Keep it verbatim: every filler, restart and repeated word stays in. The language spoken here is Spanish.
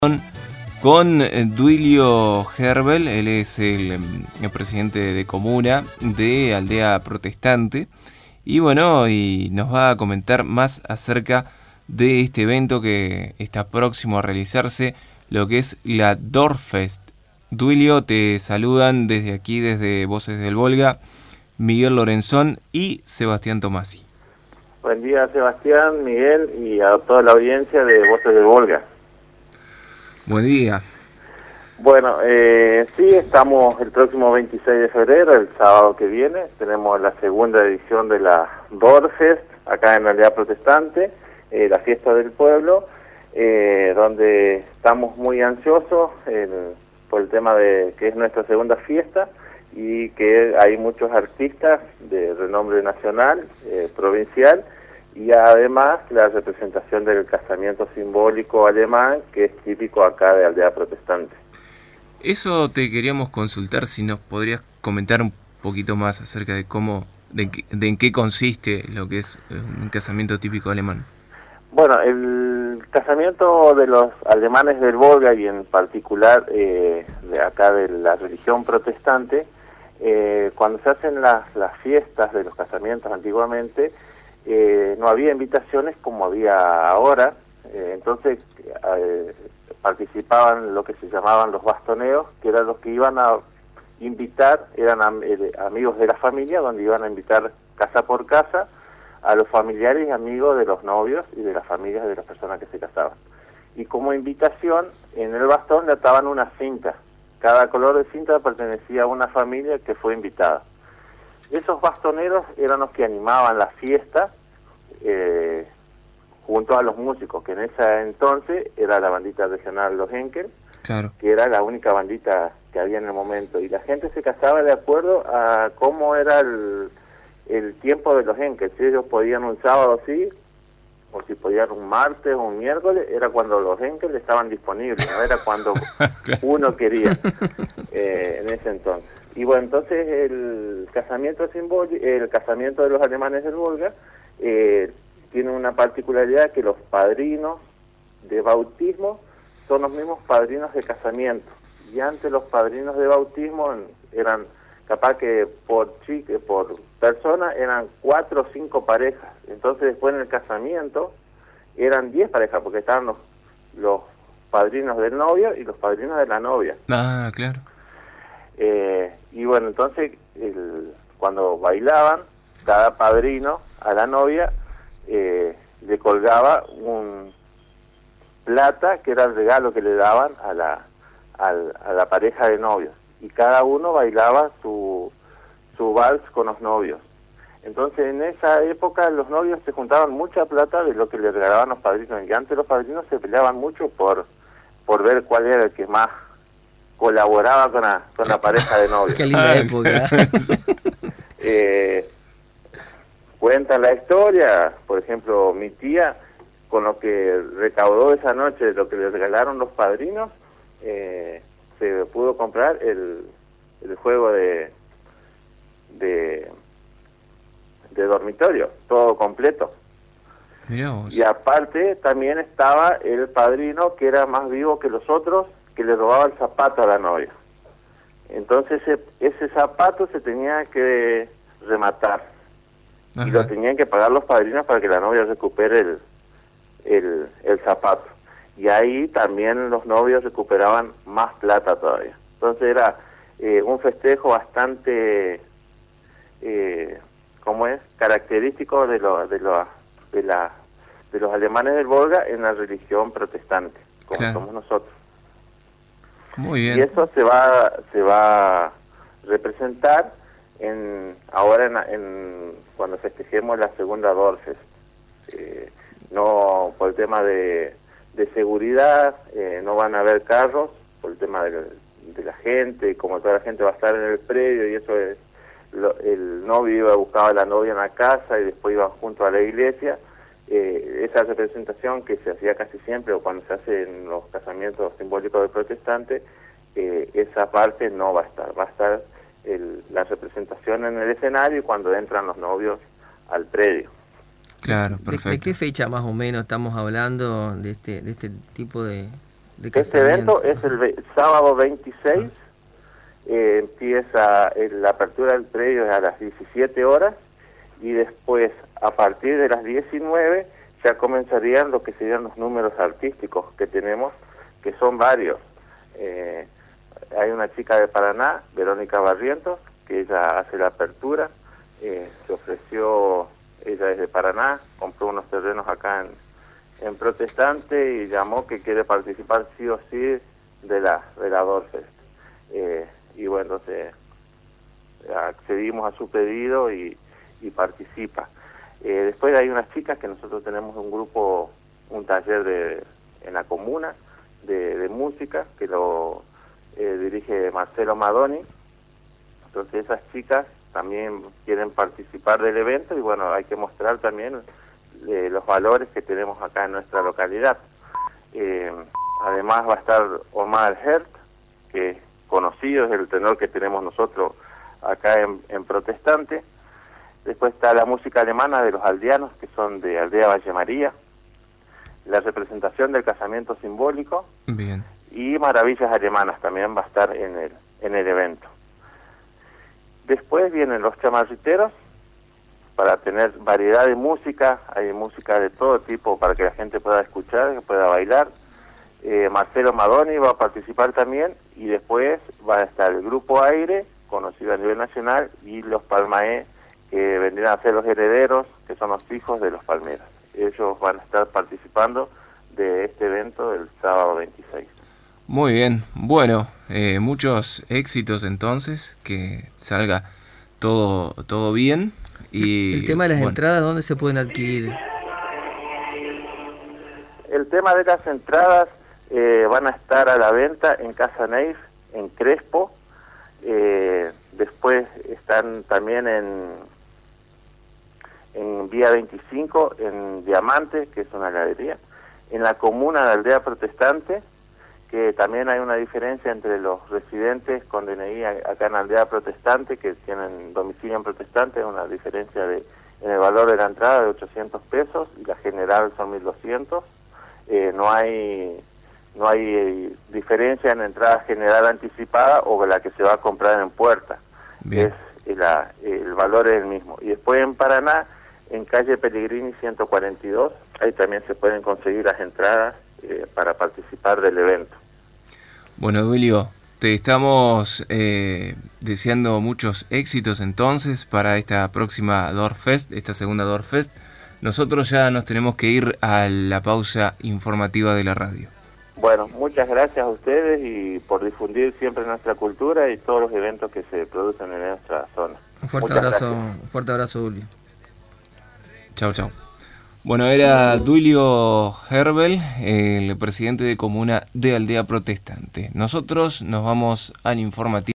con Duilio Herbel. Él es el, el presidente de comuna de Aldea Protestante y bueno, y nos va a comentar más acerca de este evento que está próximo a realizarse, lo que es la Dorfest. Duilio, te saludan desde aquí, desde Voces del Volga, Miguel Lorenzón y Sebastián Tomasi. Buen día, Sebastián, Miguel y a toda la audiencia de Voces del Volga. Buen día. Bueno, eh, sí, estamos el próximo veintiséis de febrero, el sábado que viene. Tenemos la segunda edición de la Dorfest, acá en la Aldea Protestante, eh, la fiesta del pueblo, eh, donde estamos muy ansiosos eh, por el tema de que es nuestra segunda fiesta y que hay muchos artistas de renombre nacional, eh, provincial, y además la representación del casamiento simbólico alemán, que es típico acá de Aldea Protestante. Eso te queríamos consultar, si nos podrías comentar un poquito más acerca de cómo, de, de en qué consiste lo que es un casamiento típico alemán. Bueno, el casamiento de los alemanes del Volga y en particular eh, de acá de la religión protestante, eh, cuando se hacen las, las fiestas de los casamientos antiguamente, Eh, no había invitaciones como había ahora, eh, entonces eh, participaban lo que se llamaban los bastoneos, que eran los que iban a invitar, eran am eh, amigos de la familia, donde iban a invitar casa por casa a los familiares y amigos de los novios y de las familias de las personas que se casaban. Y como invitación, en el bastón le ataban una cinta, cada color de cinta pertenecía a una familia que fue invitada. Esos bastoneros eran los que animaban la fiesta eh, junto a los músicos, que en ese entonces era la bandita regional Los Henkel, claro, que era la única bandita que había en el momento. Y la gente se casaba de acuerdo a cómo era el, el tiempo de Los Henkel. Si ellos podían un sábado sí, o si podían un martes o un miércoles, era cuando Los Henkel estaban disponibles, no era cuando claro. uno quería eh, en ese entonces. Y bueno, entonces el casamiento simbólico, el casamiento de los alemanes del Volga eh, tiene una particularidad, que los padrinos de bautismo son los mismos padrinos de casamiento. Y antes los padrinos de bautismo eran capaz que por chique, por persona eran cuatro o cinco parejas. Entonces después en el casamiento eran diez parejas, porque estaban los, los padrinos del novio y los padrinos de la novia. Ah, claro. Eh, y bueno, entonces el, cuando bailaban, cada padrino a la novia eh, le colgaba un plata, que era el regalo que le daban a la, a, a la pareja de novios, y cada uno bailaba su, su vals con los novios. Entonces en esa época los novios se juntaban mucha plata de lo que le regalaban los padrinos, y antes los padrinos se peleaban mucho por, por ver cuál era el que más colaboraba con la, con la pareja de novios. Qué linda época. eh, cuenta la historia, por ejemplo, mi tía, con lo que recaudó esa noche, lo que le regalaron los padrinos, eh, se pudo comprar el, el juego de, de de dormitorio, todo completo. Mirá vos. Y aparte también estaba el padrino, que era más vivo que los otros, que le robaba el zapato a la novia. Entonces ese, ese zapato se tenía que rematar. Ajá. Y lo tenían que pagar los padrinos para que la novia recupere el, el, el zapato. Y ahí también los novios recuperaban más plata todavía. Entonces era eh, un festejo bastante, eh, ¿cómo es? Característico de, lo, de, lo, de, la, de los alemanes del Volga en la religión protestante, como claro. somos nosotros. Muy bien. Y eso se va se va a representar en ahora en, en cuando festejemos la segunda Dorfest. Eh, no por el tema de, de seguridad, eh, no van a haber carros, por el tema de, de la gente, como toda la gente va a estar en el predio, y eso es, lo, el novio iba a buscar a la novia en la casa y después iban junto a la iglesia. Eh, esa representación que se hacía casi siempre, o cuando se hace en los casamientos simbólicos de protestantes, eh, esa parte no va a estar, va a estar el, la representación en el escenario y cuando entran los novios al predio. Claro, perfecto. ¿De, de qué fecha más o menos estamos hablando de este de este tipo de, de Este evento es el ve- sábado veintiséis, eh, empieza el- la apertura del predio a las diecisiete horas y después, a partir de las diecinueve, ya comenzarían lo que serían los números artísticos que tenemos, que son varios. Eh, hay una chica de Paraná, Verónica Barrientos, que ella hace la apertura, eh, se ofreció, ella es de Paraná, compró unos terrenos acá en, en Protestante y llamó que quiere participar sí o sí de la, de la Dorfest. Eh, y bueno, se, accedimos a su pedido y, y participa. Eh, después hay unas chicas que nosotros tenemos un grupo, un taller de, en la comuna de, de música que lo eh, dirige Marcelo Madoni. Entonces esas chicas también quieren participar del evento y bueno, hay que mostrar también eh, los valores que tenemos acá en nuestra localidad. Eh, además va a estar Omar Hert, que es conocido, es el tenor que tenemos nosotros acá en, en Protestante. Después está la música alemana de los aldeanos, que son de Aldea Valle María, la representación del casamiento simbólico. Bien. Y Maravillas Alemanas también va a estar en el, en el evento. Después vienen los chamarriteros, para tener variedad de música, hay música de todo tipo para que la gente pueda escuchar, que pueda bailar. Eh, Marcelo Madoni va a participar también, y después va a estar el Grupo Aire, conocido a nivel nacional, y los Palmaé, que vendrían a ser los herederos, que son los hijos de los Palmeras. Ellos van a estar participando de este evento del sábado veintiséis. Muy bien, bueno, eh, muchos éxitos entonces, que salga todo todo bien. Y el tema de las bueno, entradas, ¿dónde se pueden adquirir? El tema de las entradas eh, van a estar a la venta en Casa Neif, en Crespo. Eh, después están también en, en Vía veinticinco, en Diamante, que es una heladería. En la comuna de Aldea Protestante, que también hay una diferencia entre los residentes con D N I acá en Aldea Protestante, que tienen domicilio en Protestante, una diferencia de en el valor de la entrada de ochocientos pesos, y la general son mil doscientos. Eh, no hay no hay eh, diferencia en la entrada general anticipada o la que se va a comprar en puerta. bien. Es la, el valor es el mismo. Y después en Paraná, en calle Pellegrini ciento cuarenta y dos, ahí también se pueden conseguir las entradas eh, para participar del evento. Bueno, Duilio, te estamos eh, deseando muchos éxitos entonces para esta próxima Dorfest, esta segunda Dorfest. Nosotros ya nos tenemos que ir a la pausa informativa de la radio. Bueno, muchas gracias a ustedes y por difundir siempre nuestra cultura y todos los eventos que se producen en nuestra zona. Un fuerte Muchas abrazo, gracias. un fuerte abrazo, Julio. Chau, chau. Bueno, era Duilio Herbel, el presidente de comuna de Aldea Protestante. Nosotros nos vamos al informativo.